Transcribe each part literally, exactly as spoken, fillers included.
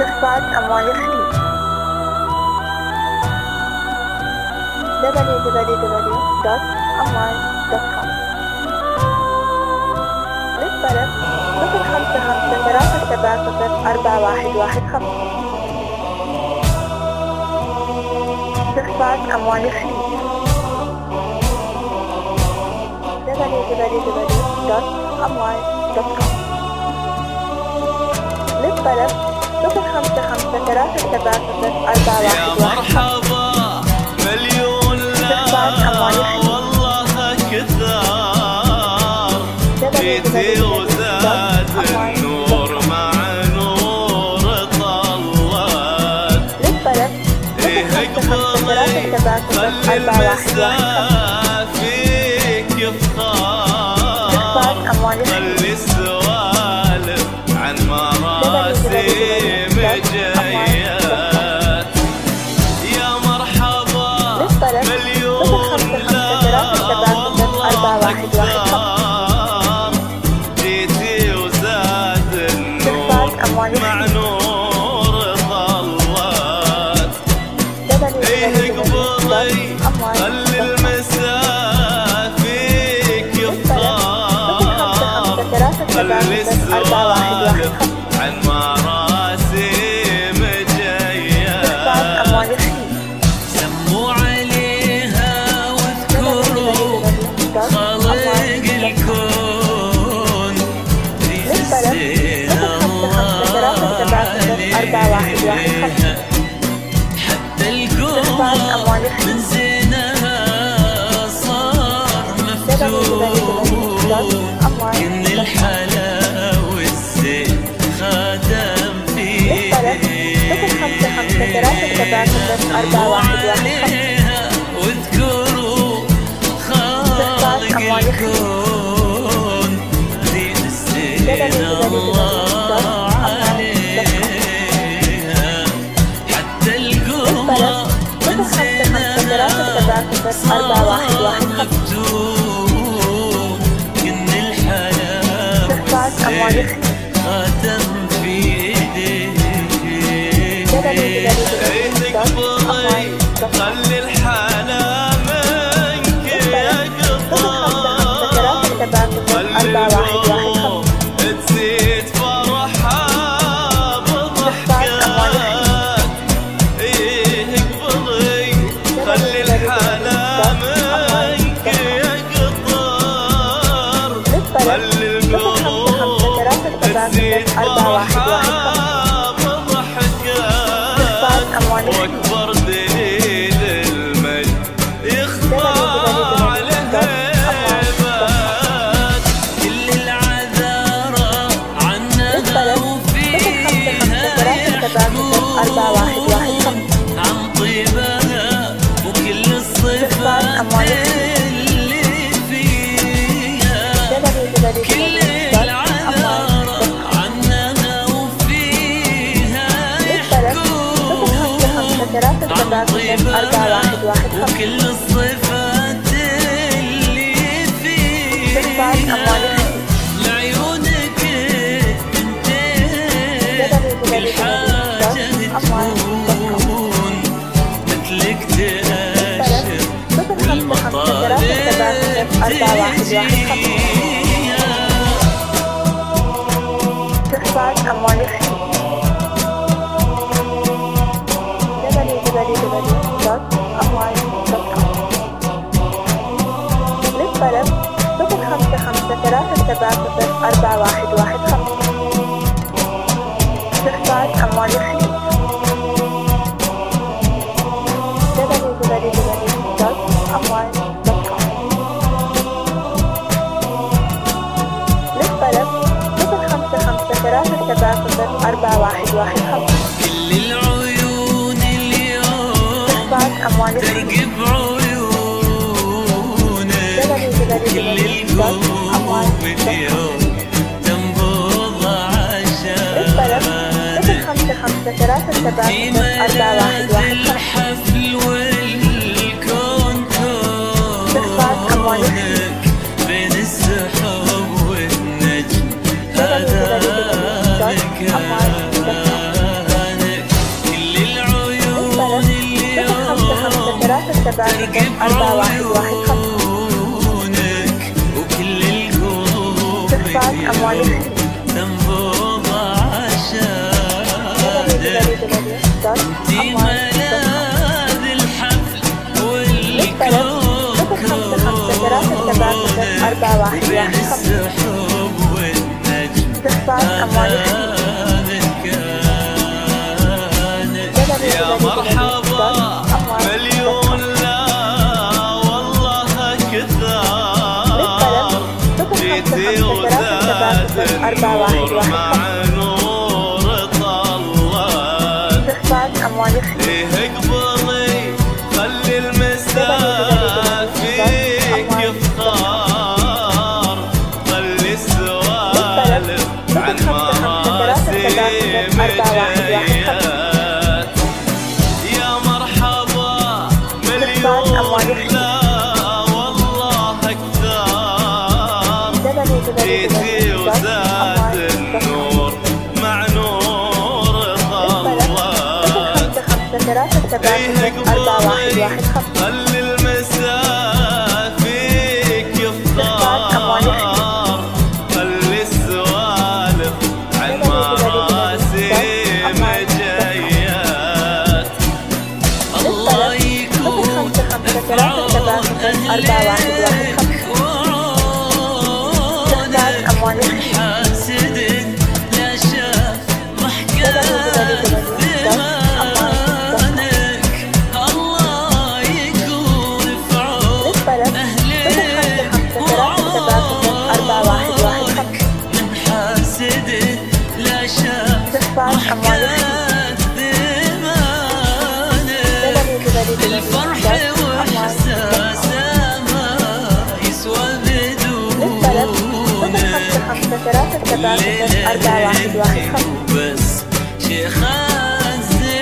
استخراج أموال الخليج دبليو دبليو دبليو دوت أموال دوت كوم. للطلب صفر خمسة خمسة ثلاثة سبعة صفر أربعة واحد واحد خمسة. استخراج أموال الخليج دبليو دبليو دبليو دوت أموال دوت كوم. للطلب صفر خمسة خمسة ثلاثة سبعة صفر أربعة واحد واحد خمسة. مليون لا والله كثار جيتي وزاد النور مع نور طلت ايه اقبلي خلي المساء فيك يفخار خلي السوالف عن مراسيم جايات يا مرحبا مليون لا والله كثار جيتي وزاد النور مع نور ظلت ايه اقبلي خلي المساء فيك يفخار خلي السوالف عن مراسيم جايات سموا عليها واذكروا خالق الكون ينزل الله عليها حتى القمر من زينها صار مفتون إن الحلا والزين خادم فيه سموا عليها واذكروا خالق الكون ينزل الله عليها حتى القمر من زينها صار مفتون إن الحلا والزين خاتم في ايديه تقبلي خلي الحلا منك يقطع خلي القلوب تزيد فرحها بضحكات ايه اقبلي خلي الحلا منك يقطر خلي القلوب تزيد فرحها بضحكات واكبر دليل المجد يخفى عليه هيبات كل العذارى عنها وفيها يحكون عن طيبها وكل الصفات اللي فيها كل العذارى عنها وفيها يحكون عن طيبها وكل الصفات اللي فيها لعيونك انتين كل حاجة تكون مثلك تأشر والمطالب تجيها استخراج أموال الخليج دبليو دبليو دبليو دوت أموال دوت كوم. للطلب صفر خمسة خمسة ثلاثة سبعة صفر أربعة واحد واحد خمسة. استخراج أموال الخليج دبليو دبليو دبليو دوت أموال دوت كوم. للطلب صفر خمسة خمسة ثلاثة سبعة صفر أربعة واحد واحد خمسة. كل العيون اليوم ترقب عيونك كل القلوب اليوم تنبض عشاك في ملاذ الحفل والكون كونك بين السحب والنجم هذا مكان انتي ملاذ الحفل والكون بين السحب والنجم كانك يا مرحبا مليون لا والله كثار جيتي وذات النور مع نور طلت ليه اقبلي خلي المساء فيك يفخار خلي السوالف عن مراسيم جيات يا مرحبا مليون لا والله اكثر جيتي وزاد النور مع نور طلت ليه اقبلي خلي المساء فيك يفخار خلي السوالف عن مراسيم جيات الله يكون بعون أهلك وعونك من حاسد لا شاف محكاة ثمانك الله يكون في عون أهلك وعونك من حاسد لا شاف محكاة ثمانك الفرح واحساسه ما يسوى بدونك ليلة بس شيخان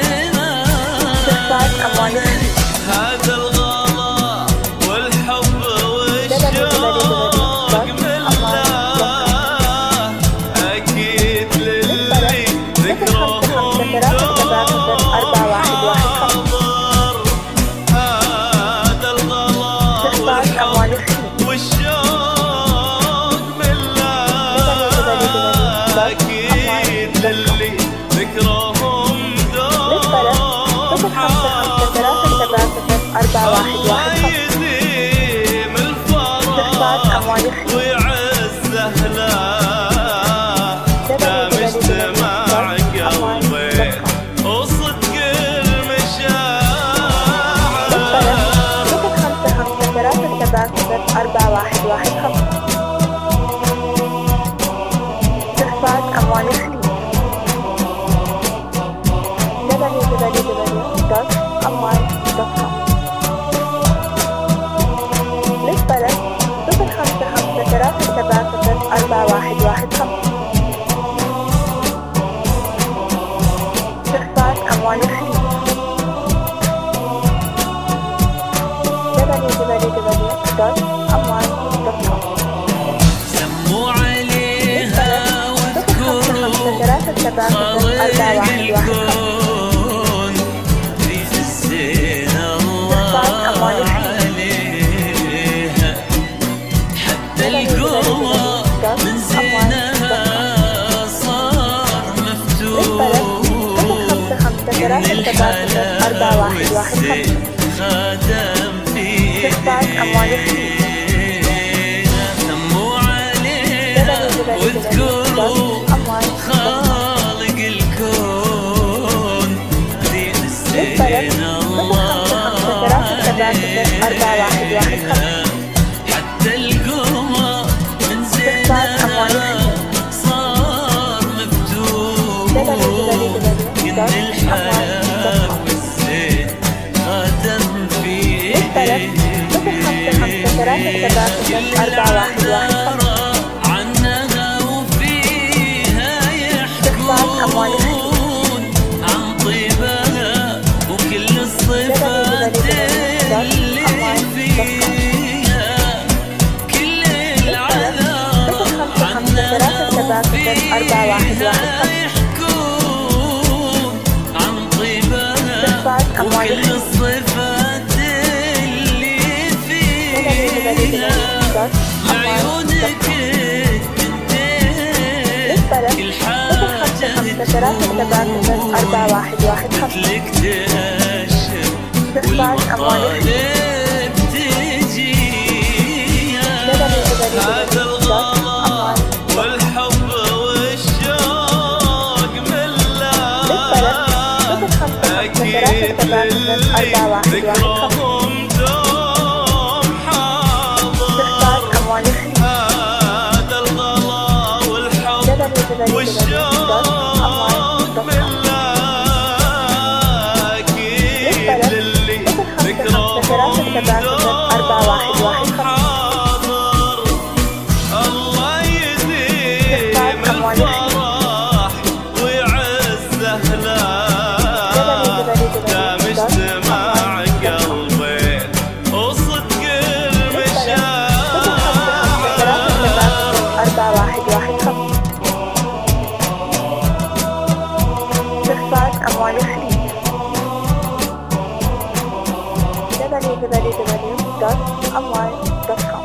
الزمان هذا الغلا والحب والشوق من الله أكيد للي ذكرهم دور هذا الغلا والحب والشوق من الله أكيد للي ذكرهم دور الله يديم الفرح ويعز أهله دام اجتماع قلبي وصدق المشاعر أربعة واحد واحد خمسة استخفاف أموال الخليج دبليو دبليو دبليو دوت أموال دوت كوم للبلد صفر خمسة خمسة ثلاثة سبعة صفر أربعة واحد واحد خمسة استخفاف أموال الخليج دبليو دبليو دبليو دوت أموال دوت كوم سموا عليها واذكروا خالق الكون في الزين الله عليها حتى القمر من زينها صار مفتون إن الحلا والزين خاتم في ايدينا سموا عليها واذكروا خالق الكون دين الزين الله عليها حتى القمر من زينها صار مفتون إن الحلا والزين خاتم في ايدينا عنها وفيها يحكون عن طيبها وكل الصفات اللي فيها كل العذاب عنها وفيها يحكون عن طيبها وكل الصفات اللي فيها عيونك تنتهي كل حاجة خمسة ثلاثة سبعة صفر أربعة واحد واحد خمسة. لك تأشر والمطالب تجيها هذا الغلا والحب والشوق ملا أكيد ذكرهم دوم حاضر هذا الغلا والحب والشوق ملا أكيد للي ذكرهم دوم حاضر الله يديم الفرح ويعز أهله دام اجتماع قلبين وصدق المشاعر أربعة واحد واحد خمسة. استخفاف أموال الخليج دبليو دبليو دبليو دوت أموال دوت كوم.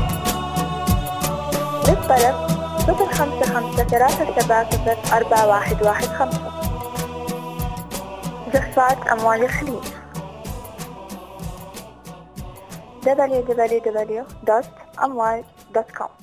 للطلب صفر خمسة خمسة ثلاثة سبعة صفر أربعة واحد واحد خمسة. استخفاف أموال الخليج دبليو دبليو دبليو دوت أموال دوت كوم.